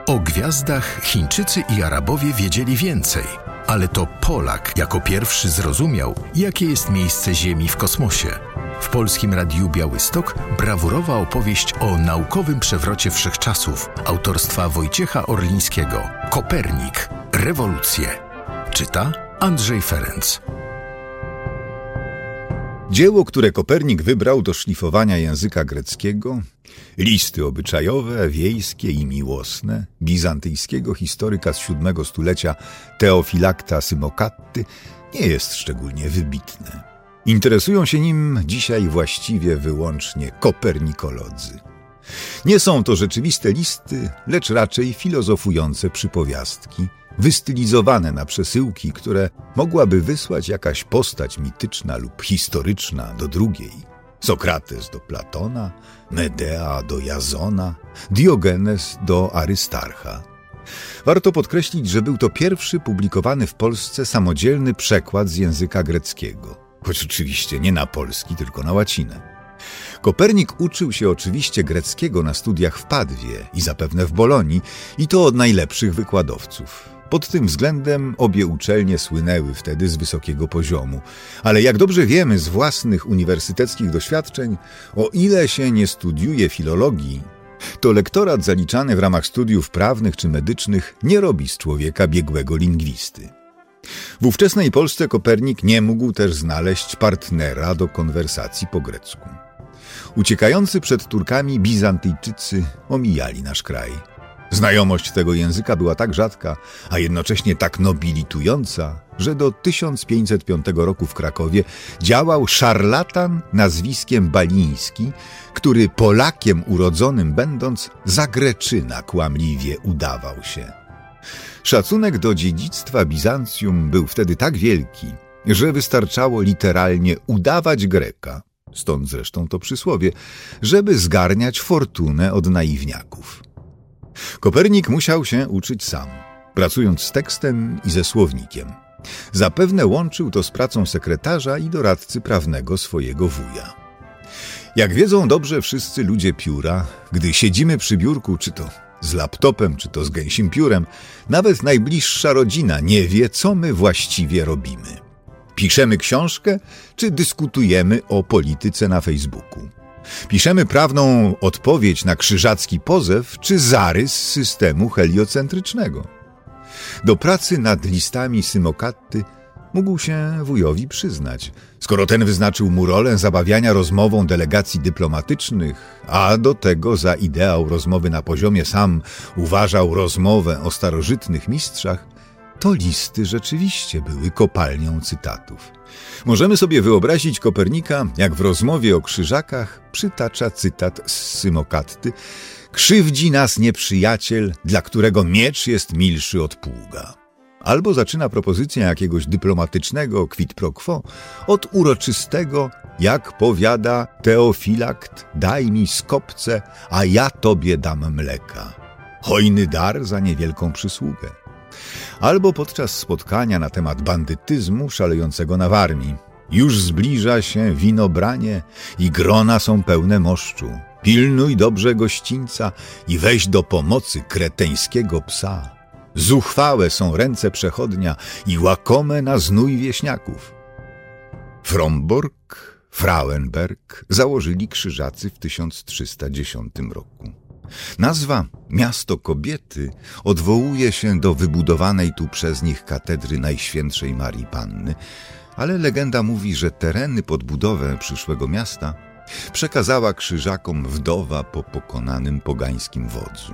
O gwiazdach Chińczycy i Arabowie wiedzieli więcej, ale to Polak jako pierwszy zrozumiał, jakie jest miejsce Ziemi w kosmosie. W Polskim Radiu Białystok brawurowa opowieść o naukowym przewrocie wszechczasów autorstwa Wojciecha Orlińskiego. Kopernik. Rewolucje. Czyta Andrzej Ferenc. Dzieło, które Kopernik wybrał do szlifowania języka greckiego, listy obyczajowe, wiejskie i miłosne bizantyjskiego historyka z VII stulecia Teofilakta Symokatty, nie jest szczególnie wybitne. Interesują się nim dzisiaj właściwie wyłącznie kopernikolodzy. Nie są to rzeczywiste listy, lecz raczej filozofujące przypowiastki, wystylizowane na przesyłki, które mogłaby wysłać jakaś postać mityczna lub historyczna do drugiej. Sokrates do Platona, Medea do Jazona, Diogenes do Arystarcha. Warto podkreślić, że był to pierwszy publikowany w Polsce samodzielny przekład z języka greckiego, choć oczywiście nie na polski, tylko na łacinę. Kopernik uczył się oczywiście greckiego na studiach w Padwie i zapewne w Bolonii, i to od najlepszych wykładowców. Pod tym względem obie uczelnie słynęły wtedy z wysokiego poziomu, ale jak dobrze wiemy z własnych uniwersyteckich doświadczeń, o ile się nie studiuje filologii, to lektorat zaliczany w ramach studiów prawnych czy medycznych nie robi z człowieka biegłego lingwisty. W ówczesnej Polsce Kopernik nie mógł też znaleźć partnera do konwersacji po grecku. Uciekający przed Turkami Bizantyjczycy omijali nasz kraj. Znajomość tego języka była tak rzadka, a jednocześnie tak nobilitująca, że do 1505 roku w Krakowie działał szarlatan nazwiskiem Baliński, który Polakiem urodzonym będąc za Greczyna kłamliwie udawał się. Szacunek do dziedzictwa Bizancjum był wtedy tak wielki, że wystarczało literalnie udawać Greka, stąd zresztą to przysłowie, żeby zgarniać fortunę od naiwniaków. Kopernik musiał się uczyć sam, pracując z tekstem i ze słownikiem. Zapewne łączył to z pracą sekretarza i doradcy prawnego swojego wuja. Jak wiedzą dobrze wszyscy ludzie pióra, gdy siedzimy przy biurku, czy to z laptopem, czy to z gęsim piórem, nawet najbliższa rodzina nie wie, co my właściwie robimy. Piszemy książkę, czy dyskutujemy o polityce na Facebooku. Piszemy prawną odpowiedź na krzyżacki pozew, czy zarys systemu heliocentrycznego. Do pracy nad listami Symokatty mógł się wujowi przyznać, skoro ten wyznaczył mu rolę zabawiania rozmową delegacji dyplomatycznych, a do tego za ideał rozmowy na poziomie sam uważał rozmowę o starożytnych mistrzach, to listy rzeczywiście były kopalnią cytatów. Możemy sobie wyobrazić Kopernika, jak w rozmowie o krzyżakach przytacza cytat z Symokatty: „Krzywdzi nas nieprzyjaciel, dla którego miecz jest milszy od pługa”. Albo zaczyna propozycję jakiegoś dyplomatycznego quid pro quo od uroczystego: „Jak powiada Teofilakt, daj mi skopce, a ja tobie dam mleka”. Hojny dar za niewielką przysługę. Albo podczas spotkania na temat bandytyzmu szalejącego na Warmii: „Już zbliża się winobranie i grona są pełne moszczu. Pilnuj dobrze gościńca i weź do pomocy kreteńskiego psa. Zuchwałe są ręce przechodnia i łakome na znój wieśniaków”. Fromborg, Frauenberg założyli krzyżacy w 1310 roku. Nazwa Miasto Kobiety odwołuje się do wybudowanej tu przez nich katedry Najświętszej Marii Panny, ale legenda mówi, że tereny pod budowę przyszłego miasta przekazała krzyżakom wdowa po pokonanym pogańskim wodzu.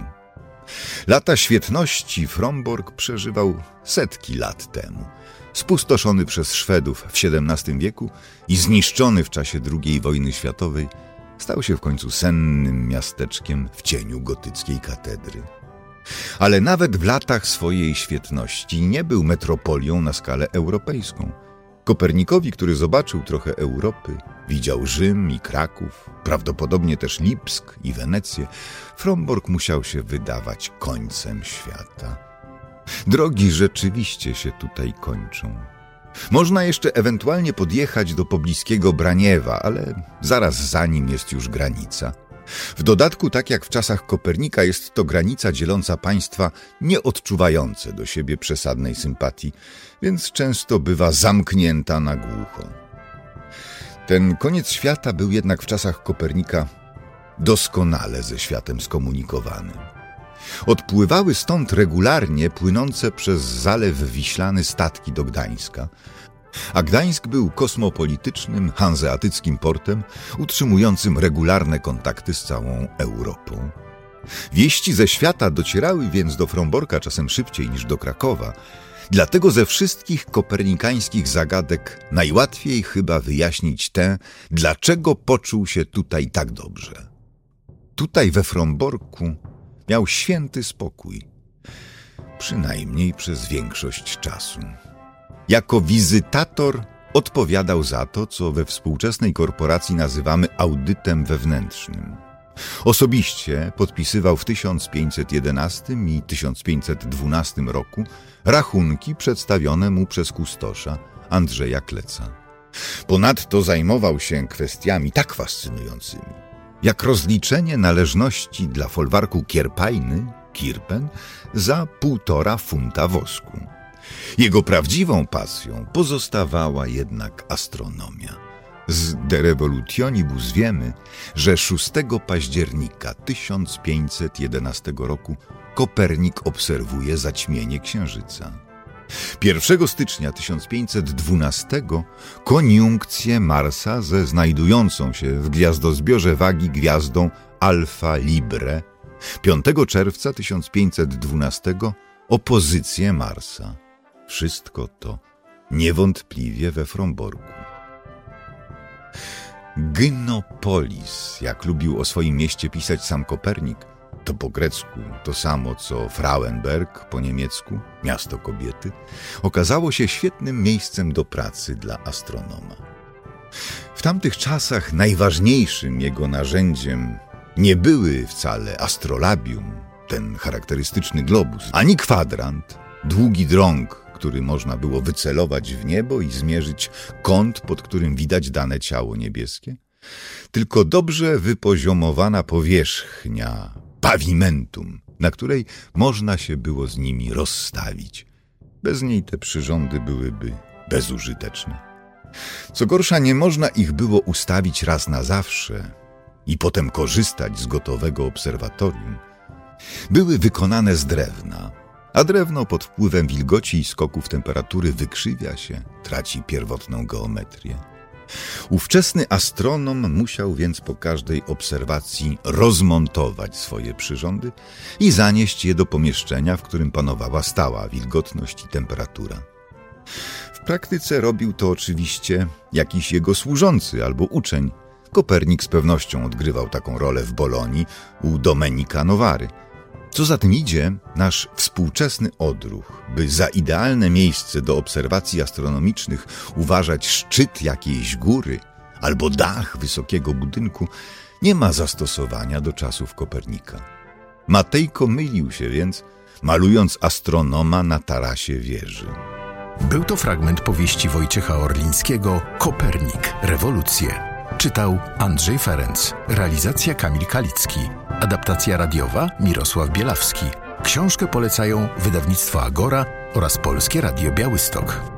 Lata świetności Fromborg przeżywał setki lat temu. Spustoszony przez Szwedów w XVII wieku i zniszczony w czasie II wojny światowej, stał się w końcu sennym miasteczkiem w cieniu gotyckiej katedry. Ale nawet w latach swojej świetności nie był metropolią na skalę europejską. Kopernikowi, który zobaczył trochę Europy, widział Rzym i Kraków, prawdopodobnie też Lipsk i Wenecję, Fromborg musiał się wydawać końcem świata. Drogi rzeczywiście się tutaj kończą. Można jeszcze ewentualnie podjechać do pobliskiego Braniewa, ale zaraz za nim jest już granica. W dodatku, tak jak w czasach Kopernika, jest to granica dzieląca państwa nieodczuwające do siebie przesadnej sympatii, więc często bywa zamknięta na głucho. Ten koniec świata był jednak w czasach Kopernika doskonale ze światem skomunikowany. Odpływały stąd regularnie płynące przez Zalew Wiślany statki do Gdańska, a Gdańsk był kosmopolitycznym, hanzeatyckim portem, utrzymującym regularne kontakty z całą Europą. Wieści ze świata docierały więc do Fromborka czasem szybciej niż do Krakowa, dlatego ze wszystkich kopernikańskich zagadek najłatwiej chyba wyjaśnić tę, dlaczego poczuł się tutaj tak dobrze. Tutaj we Fromborku miał święty spokój, przynajmniej przez większość czasu. Jako wizytator odpowiadał za to, co we współczesnej korporacji nazywamy audytem wewnętrznym. Osobiście podpisywał w 1511 i 1512 roku rachunki przedstawione mu przez kustosza Andrzeja Kleca. Ponadto zajmował się kwestiami tak fascynującymi, jak rozliczenie należności dla folwarku Kierpajny, Kirpen, za 1,5 funta wosku. Jego prawdziwą pasją pozostawała jednak astronomia. Z De Revolutionibus wiemy, że 6 października 1511 roku Kopernik obserwuje zaćmienie Księżyca. 1 stycznia 1512 koniunkcję Marsa ze znajdującą się w gwiazdozbiorze wagi gwiazdą Alfa Librae, 5 czerwca 1512 opozycję Marsa. Wszystko to niewątpliwie we Fromborku. Gynopolis, jak lubił o swoim mieście pisać sam Kopernik, to po grecku to samo co Frauenberg po niemiecku, miasto kobiety, okazało się świetnym miejscem do pracy dla astronoma. W tamtych czasach najważniejszym jego narzędziem nie były wcale astrolabium, ten charakterystyczny globus, ani kwadrant, długi drąg, który można było wycelować w niebo i zmierzyć kąt, pod którym widać dane ciało niebieskie, tylko dobrze wypoziomowana powierzchnia, pavimentum, na której można się było z nimi rozstawić. Bez niej te przyrządy byłyby bezużyteczne. Co gorsza, nie można ich było ustawić raz na zawsze i potem korzystać z gotowego obserwatorium. Były wykonane z drewna, a drewno pod wpływem wilgoci i skoków temperatury wykrzywia się, traci pierwotną geometrię. Ówczesny astronom musiał więc po każdej obserwacji rozmontować swoje przyrządy i zanieść je do pomieszczenia, w którym panowała stała wilgotność i temperatura. W praktyce robił to oczywiście jakiś jego służący albo uczeń. Kopernik z pewnością odgrywał taką rolę w Bolonii u Domenica Novary. Co za tym idzie, nasz współczesny odruch, by za idealne miejsce do obserwacji astronomicznych uważać szczyt jakiejś góry albo dach wysokiego budynku, nie ma zastosowania do czasów Kopernika. Matejko mylił się więc, malując astronoma na tarasie wieży. Był to fragment powieści Wojciecha Orlińskiego „Kopernik. Rewolucje”. Czytał Andrzej Ferenc. Realizacja Kamil Kalicki. Adaptacja radiowa Mirosław Bielawski. Książkę polecają wydawnictwo Agora oraz Polskie Radio Białystok.